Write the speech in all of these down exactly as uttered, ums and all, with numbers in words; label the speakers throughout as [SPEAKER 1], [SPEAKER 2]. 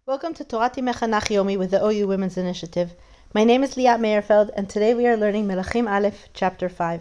[SPEAKER 1] Welcome to Torah Mechanach Yomi with the O U Women's Initiative. My name is Liat Meyerfeld, and today we are learning Melachim Aleph, Chapter five.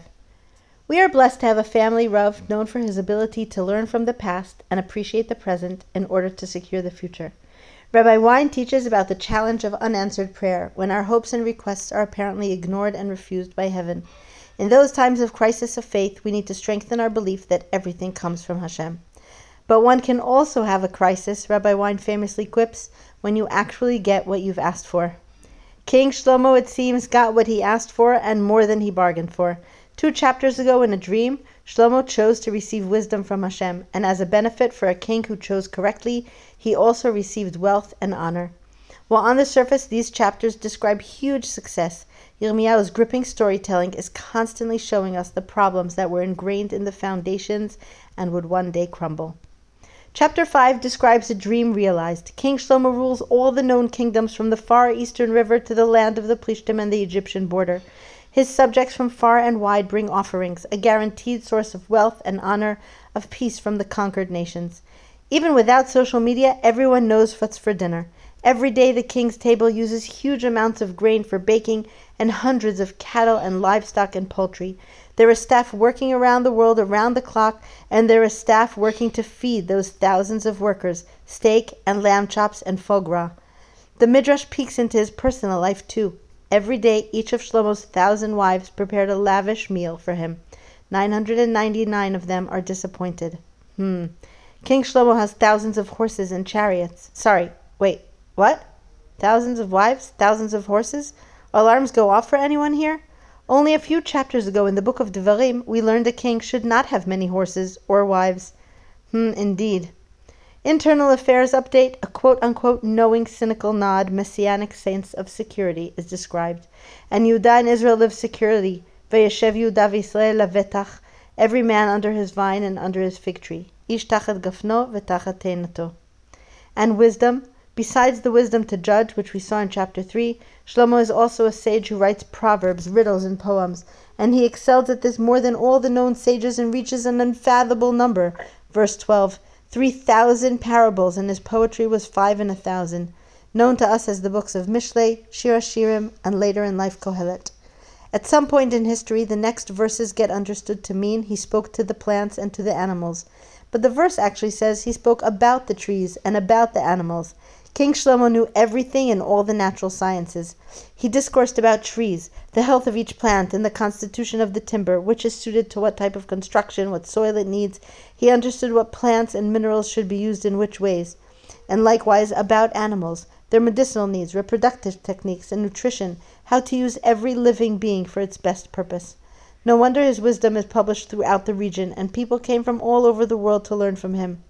[SPEAKER 1] We are blessed to have a family Rav known for his ability to learn from the past and appreciate the present in order to secure the future. Rabbi Wein teaches about the challenge of unanswered prayer when our hopes and requests are apparently ignored and refused by heaven. In those times of crisis of faith, we need to strengthen our belief that everything comes from Hashem. But one can also have a crisis, Rabbi Wein famously quips, when you actually get what you've asked for. King Shlomo, it seems, got what he asked for and more than he bargained for. Two chapters ago in a dream, Shlomo chose to receive wisdom from Hashem, and as a benefit for a king who chose correctly, he also received wealth and honor. While on the surface these chapters describe huge success, Yirmiyahu's gripping storytelling is constantly showing us the problems that were ingrained in the foundations and would one day crumble. Chapter five describes a dream realized. King Shlomo rules all the known kingdoms from the far eastern river to the land of the Plishtim and the Egyptian border. His subjects from far and wide bring offerings, a guaranteed source of wealth and honor, of peace from the conquered nations. Even without social media, everyone knows what's for dinner. Every day the king's table uses huge amounts of grain for baking and hundreds of cattle and livestock and poultry. There is staff working around the world around the clock, and there is staff working to feed those thousands of workers steak and lamb chops and foie gras. The Midrash peeks into his personal life too. Every day each of Shlomo's thousand wives prepared a lavish meal for him. nine hundred ninety-nine of them are disappointed. Hmm. King Shlomo has thousands of horses and chariots. Sorry, wait, what? Thousands of wives? Thousands of horses? Alarms go off for anyone here? Only a few chapters ago in the book of Devarim, we learned a king should not have many horses or wives. Hmm, indeed. Internal Affairs Update, a quote-unquote knowing, cynical nod, messianic sense of security is described. And Yehuda and Israel live securely. Vayeshev Yehuda v'Yisrael lavetach, every man under his vine and under his fig tree. Ish tachat gafno v'tachat teinato. And wisdom. Besides the wisdom to judge, which we saw in chapter three, Shlomo is also a sage who writes proverbs, riddles, and poems, and he excels at this more than all the known sages and reaches an unfathomable number. Verse twelve, three thousand parables, and his poetry was five in a thousand, known to us as the books of Mishlei, Shir HaShirim, and later in life Kohelet. At some point in history, the next verses get understood to mean he spoke to the plants and to the animals, but the verse actually says he spoke about the trees and about the animals. King Shlomo knew everything in all the natural sciences. He discoursed about trees, the health of each plant, and the constitution of the timber, which is suited to what type of construction, what soil it needs. He understood what plants and minerals should be used in which ways. And likewise about animals, their medicinal needs, reproductive techniques, and nutrition, how to use every living being for its best purpose. No wonder his wisdom is published throughout the region, and people came from all over the world to learn from him.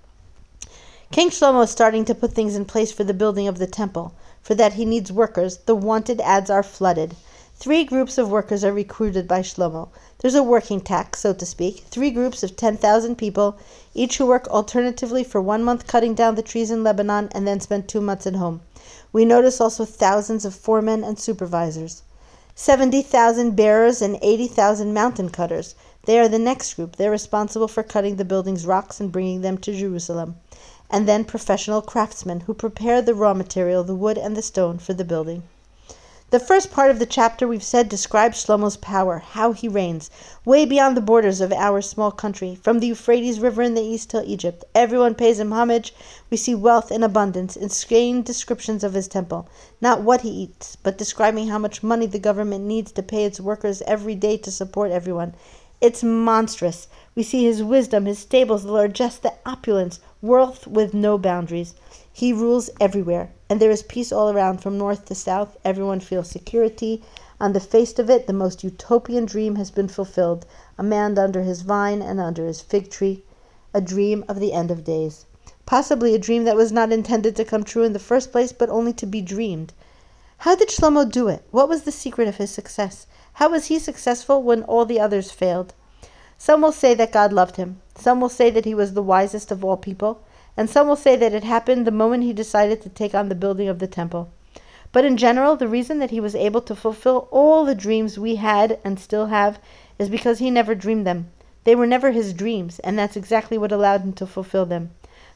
[SPEAKER 1] King Shlomo is starting to put things in place for the building of the temple. For that he needs workers. The wanted ads are flooded. Three groups of workers are recruited by Shlomo. There's a working tax, so to speak. Three groups of ten thousand people, each who work alternatively for one month cutting down the trees in Lebanon and then spend two months at home. We notice also thousands of foremen and supervisors. seventy thousand bearers and eighty thousand mountain cutters. They are the next group. They're responsible for cutting the building's rocks and bringing them to Jerusalem. And then professional craftsmen who prepare the raw material, the wood and the stone, for the building. The first part of the chapter we've said describes Shlomo's power, how he reigns, way beyond the borders of our small country, from the Euphrates River in the east till Egypt. Everyone pays him homage. We see wealth in abundance in strained descriptions of his temple, not what he eats, but describing how much money the government needs to pay its workers every day to support everyone. It's monstrous. We see his wisdom, his stables, the largesse, the opulence, wealth with no boundaries. He rules everywhere, and there is peace all around from north to south. Everyone feels security. On the face of it, the most utopian dream has been fulfilled. A man under his vine and under his fig tree. A dream of the end of days. Possibly a dream that was not intended to come true in the first place, but only to be dreamed. How did Shlomo do it? What was the secret of his success? How was he successful when all the others failed? Some will say that God loved him. Some will say that he was the wisest of all people. And some will say that it happened the moment he decided to take on the building of the temple. But in general, the reason that he was able to fulfill all the dreams we had and still have is because he never dreamed them. They were never his dreams, and that's exactly what allowed him to fulfill them.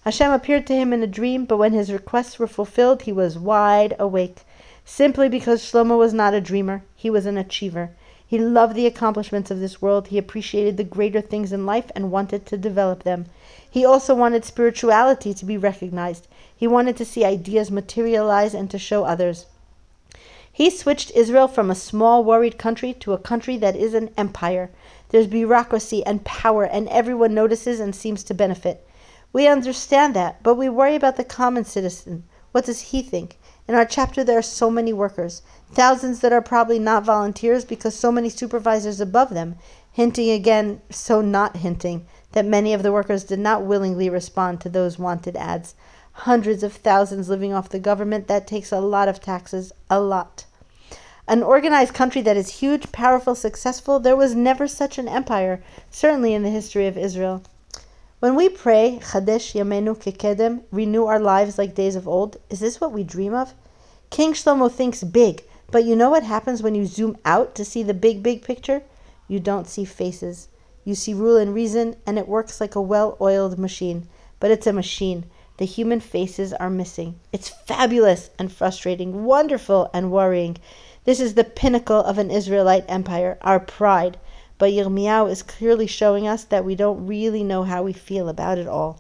[SPEAKER 1] Hashem appeared to him in a dream, but when his requests were fulfilled, he was wide awake. Simply because Shlomo was not a dreamer, he was an achiever. He loved the accomplishments of this world. He appreciated the greater things in life and wanted to develop them. He also wanted spirituality to be recognized. He wanted to see ideas materialize and to show others. He switched Israel from a small, worried country to a country that is an empire. There's bureaucracy and power, and everyone notices and seems to benefit. We understand that, but we worry about the common citizen. What does he think? In our chapter, there are so many workers, thousands that are probably not volunteers because so many supervisors above them, hinting again, so not hinting, that many of the workers did not willingly respond to those wanted ads. Hundreds of thousands living off the government, that takes a lot of taxes, a lot. An organized country that is huge, powerful, successful, there was never such an empire, certainly in the history of Israel. When we pray, Chadesh Yamenu Kekedem, renew our lives like days of old, is this what we dream of? King Shlomo thinks big, but you know what happens when you zoom out to see the big, big picture? You don't see faces. You see rule and reason, and it works like a well-oiled machine. But it's a machine. The human faces are missing. It's fabulous and frustrating, wonderful and worrying. This is the pinnacle of an Israelite empire, our pride. But Yirmiyahu is clearly showing us that we don't really know how we feel about it all.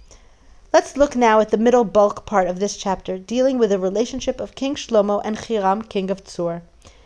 [SPEAKER 1] Let's look now at the middle bulk part of this chapter, dealing with the relationship of King Shlomo and Hiram, king of Tzur.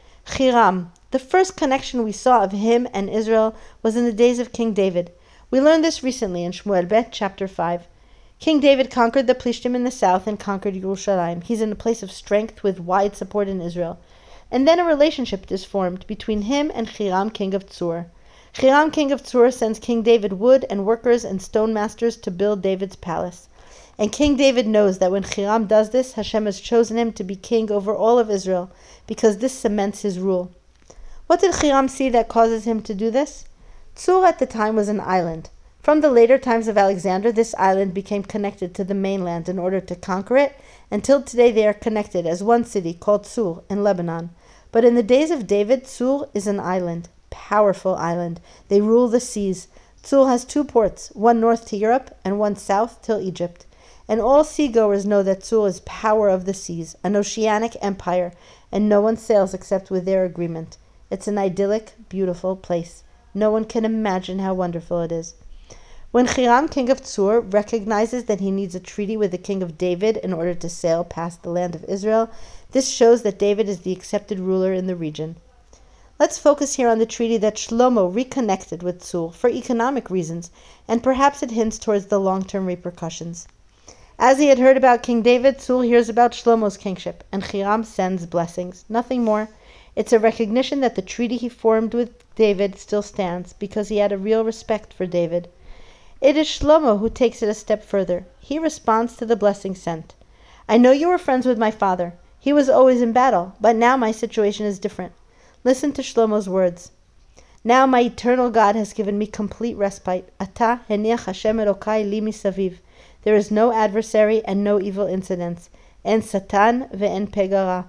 [SPEAKER 1] Hiram, the first connection we saw of him and Israel was in the days of King David. We learned this recently in Shmuel Bet, chapter five. King David conquered the Plishtim in the south and conquered Yerushalayim. He's in a place of strength with wide support in Israel. And then a relationship is formed between him and Hiram, king of Tzur. Hiram, king of Tzur, sends King David wood and workers and stone masters to build David's palace. And King David knows that when Hiram does this, Hashem has chosen him to be king over all of Israel, because this cements his rule. What did Hiram see that causes him to do this? Tzur at the time was an island. From the later times of Alexander, this island became connected to the mainland in order to conquer it. Until today they are connected as one city called Tzur in Lebanon. But in the days of David, Tzur is an island, powerful island. They rule the seas. Tzur has two ports, one north to Europe and one south till Egypt. And all seagoers know that Tzur is power of the seas, an oceanic empire, and no one sails except with their agreement. It's an idyllic, beautiful place. No one can imagine how wonderful it is. When Hiram, king of Tzur, recognizes that he needs a treaty with the king of David in order to sail past the land of Israel, this shows that David is the accepted ruler in the region. Let's focus here on the treaty that Shlomo reconnected with Tzur for economic reasons, and perhaps it hints towards the long-term repercussions. As he had heard about King David, Tzur hears about Shlomo's kingship, and Hiram sends blessings. Nothing more. It's a recognition that the treaty he formed with David still stands, because he had a real respect for David. It is Shlomo who takes it a step further. He responds to the blessing sent. I know you were friends with my father. He was always in battle, but now my situation is different. Listen to Shlomo's words. Now my eternal God has given me complete respite. Ata heniach Hashem Elokai li misaviv. There is no adversary and no evil incidents. En satan ve'en pegara.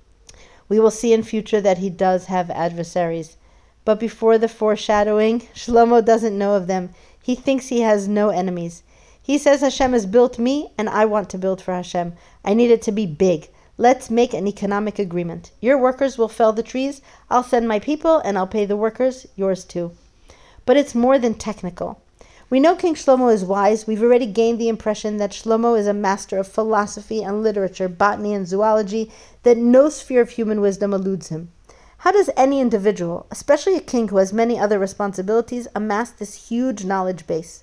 [SPEAKER 1] We will see in future that he does have adversaries. But before the foreshadowing, Shlomo doesn't know of them. He thinks he has no enemies. He says Hashem has built me, and I want to build for Hashem. I need it to be big. Let's make an economic agreement. Your workers will fell the trees. I'll send my people, and I'll pay the workers, yours too. But it's more than technical. We know King Shlomo is wise. We've already gained the impression that Shlomo is a master of philosophy and literature, botany and zoology, that no sphere of human wisdom eludes him. How does any individual, especially a king who has many other responsibilities, amass this huge knowledge base?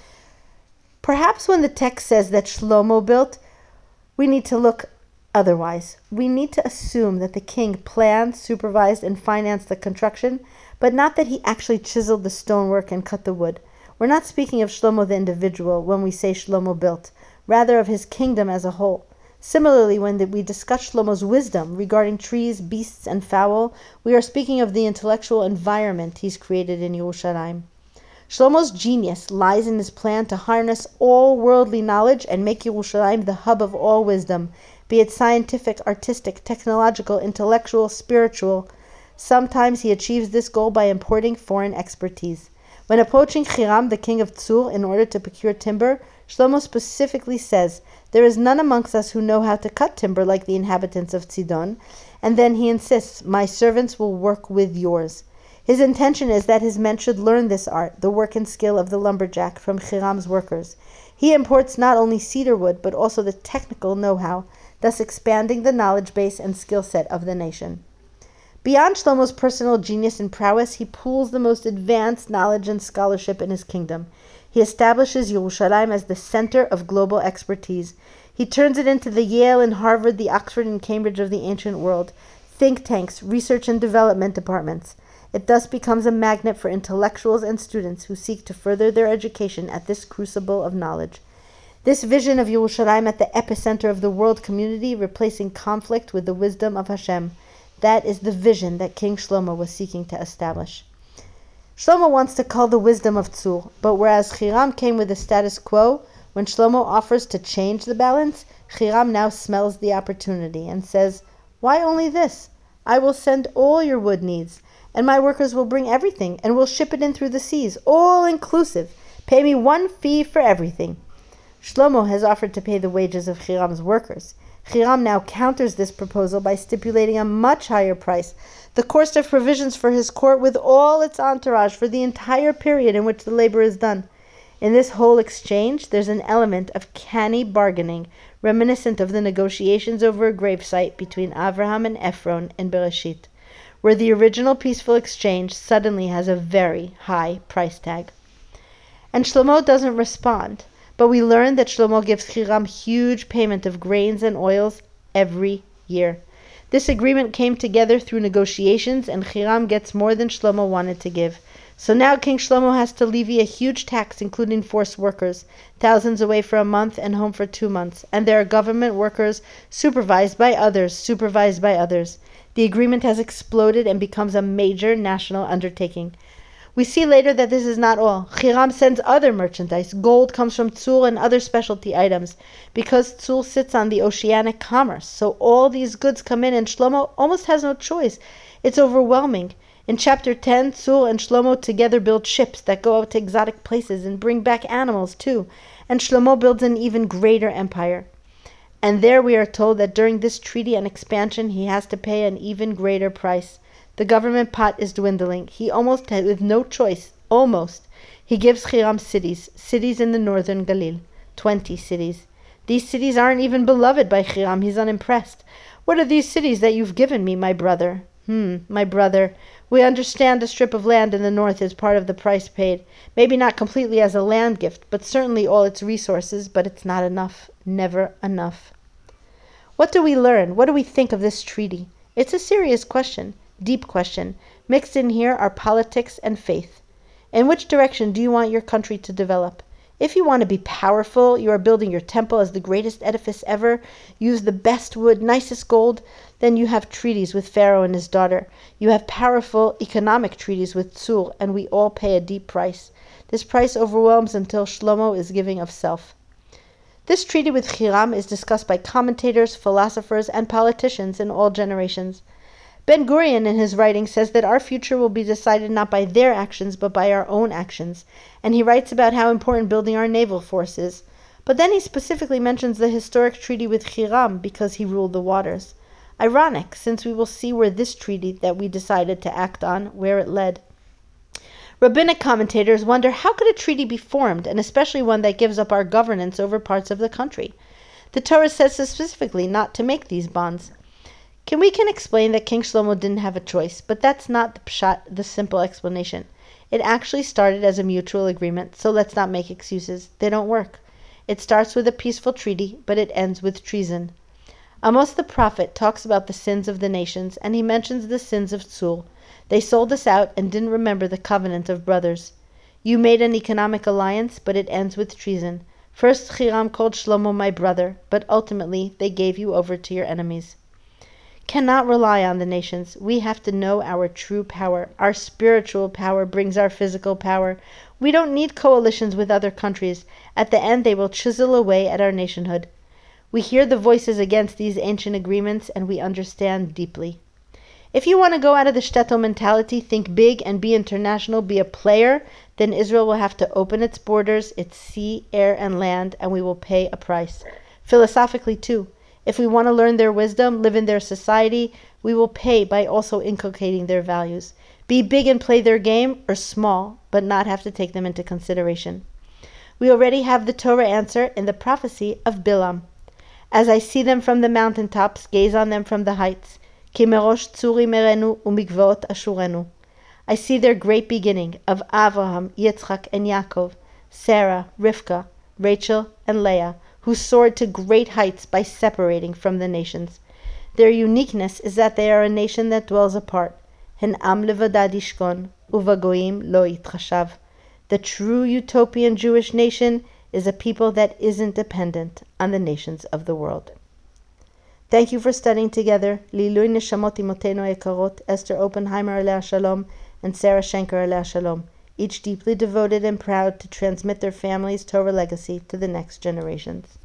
[SPEAKER 1] Perhaps when the text says that Shlomo built, we need to look otherwise. We need to assume that the king planned, supervised, and financed the construction, but not that he actually chiseled the stonework and cut the wood. We're not speaking of Shlomo the individual when we say Shlomo built, rather of his kingdom as a whole. Similarly, when we discuss Shlomo's wisdom regarding trees, beasts, and fowl, we are speaking of the intellectual environment he's created in Yerushalayim. Shlomo's genius lies in his plan to harness all worldly knowledge and make Yerushalayim the hub of all wisdom, be it scientific, artistic, technological, intellectual, spiritual. Sometimes he achieves this goal by importing foreign expertise. When approaching Hiram, the king of Tzur, in order to procure timber, Shlomo specifically says, "There is none amongst us who know how to cut timber like the inhabitants of Tzidon," and then he insists, "My servants will work with yours." His intention is that his men should learn this art, the work and skill of the lumberjack, from Hiram's workers. He imports not only cedar wood, but also the technical know-how, thus expanding the knowledge base and skill set of the nation. Beyond Shlomo's personal genius and prowess, he pools the most advanced knowledge and scholarship in his kingdom. He establishes Yerushalayim as the center of global expertise. He turns it into the Yale and Harvard, the Oxford and Cambridge of the ancient world, think tanks, research and development departments. It thus becomes a magnet for intellectuals and students who seek to further their education at this crucible of knowledge. This vision of Yerushalayim at the epicenter of the world community, replacing conflict with the wisdom of Hashem, that is the vision that King Shlomo was seeking to establish. Shlomo wants to call the wisdom of Tzur, but whereas Hiram came with the status quo, when Shlomo offers to change the balance, Hiram now smells the opportunity and says, "Why only this? I will send all your wood needs, and my workers will bring everything, and will ship it in through the seas, all inclusive. Pay me one fee for everything." Shlomo has offered to pay the wages of Hiram's workers. Hiram now counters this proposal by stipulating a much higher price, the cost of provisions for his court with all its entourage for the entire period in which the labor is done. In this whole exchange, there's an element of canny bargaining, reminiscent of the negotiations over a gravesite between Avraham and Ephron in Bereshit, where the original peaceful exchange suddenly has a very high price tag. And Shlomo doesn't respond. But we learn that Shlomo gives Hiram huge payment of grains and oils every year. This agreement came together through negotiations, and Hiram gets more than Shlomo wanted to give. So now King Shlomo has to levy a huge tax, including forced workers, thousands away for a month and home for two months. And there are government workers supervised by others, supervised by others. The agreement has exploded and becomes a major national undertaking. We see later that this is not all. Hiram sends other merchandise. Gold comes from Tzur and other specialty items, because Tzur sits on the oceanic commerce. So all these goods come in, and Shlomo almost has no choice. It's overwhelming. In chapter ten, Tzur and Shlomo together build ships that go out to exotic places and bring back animals too. And Shlomo builds an even greater empire. And there we are told that during this treaty and expansion, he has to pay an even greater price. The government pot is dwindling. He almost had, with no choice, almost, he gives Hiram cities, cities in the northern Galil, twenty cities. These cities aren't even beloved by Hiram. He's unimpressed. "What are these cities that you've given me, my brother?" Hmm, my brother. We understand a strip of land in the north is part of the price paid. Maybe not completely as a land gift, but certainly all its resources, but it's not enough. Never enough. What do we learn? What do we think of this treaty? It's a serious question. Deep question. Mixed in here are politics and faith. In which direction do you want your country to develop? If you want to be powerful, you are building your temple as the greatest edifice ever, use the best wood, nicest gold, then you have treaties with Pharaoh and his daughter. You have powerful economic treaties with Tzur, and we all pay a deep price. This price overwhelms until Shlomo is giving of self. This treaty with Hiram is discussed by commentators, philosophers, and politicians in all generations. Ben Gurion in his writing says that our future will be decided not by their actions but by our own actions, and he writes about how important building our naval force is. But then he specifically mentions the historic treaty with Hiram because he ruled the waters. Ironic, since we will see where this treaty that we decided to act on, where it led. Rabbinic commentators wonder how could a treaty be formed, and especially one that gives up our governance over parts of the country. The Torah says specifically not to make these bonds. Can we can explain that King Shlomo didn't have a choice, but that's not the pshat, the simple explanation. It actually started as a mutual agreement, so let's not make excuses. They don't work. It starts with a peaceful treaty, but it ends with treason. Amos the prophet talks about the sins of the nations, and he mentions the sins of Tzur. They sold us out and didn't remember the covenant of brothers. You made an economic alliance, but it ends with treason. First Hiram called Shlomo my brother, but ultimately they gave you over to your enemies. Cannot rely on the nations. We have to know our true power. Our spiritual power brings our physical power. We don't need coalitions with other countries. At the end, they will chisel away at our nationhood. We hear the voices against these ancient agreements, and we understand deeply. If you want to go out of the shtetl mentality, think big and be international, be a player, then Israel will have to open its borders, its sea, air, and land, and we will pay a price. Philosophically, too, if we want to learn their wisdom, live in their society, we will pay by also inculcating their values. Be big and play their game, or small, but not have to take them into consideration. We already have the Torah answer in the prophecy of Bilam. As I see them from the mountaintops, gaze on them from the heights. Ki merosh tzuri merenu umikvot ashurenu. I see their great beginning of Avraham, Yitzchak, and Yaakov, Sarah, Rivka, Rachel, and Leah, who soared to great heights by separating from the nations. Their uniqueness is that they are a nation that dwells apart. Hen am levadad yishkon, uvagoim lo yitchashav. The true utopian Jewish nation is a people that isn't dependent on the nations of the world. Thank you for studying together. Lilui neshamot imotenu ekarot, Esther Oppenheimer alea shalom, and Sarah Schenker alea shalom, each deeply devoted and proud to transmit their family's Torah legacy to the next generations.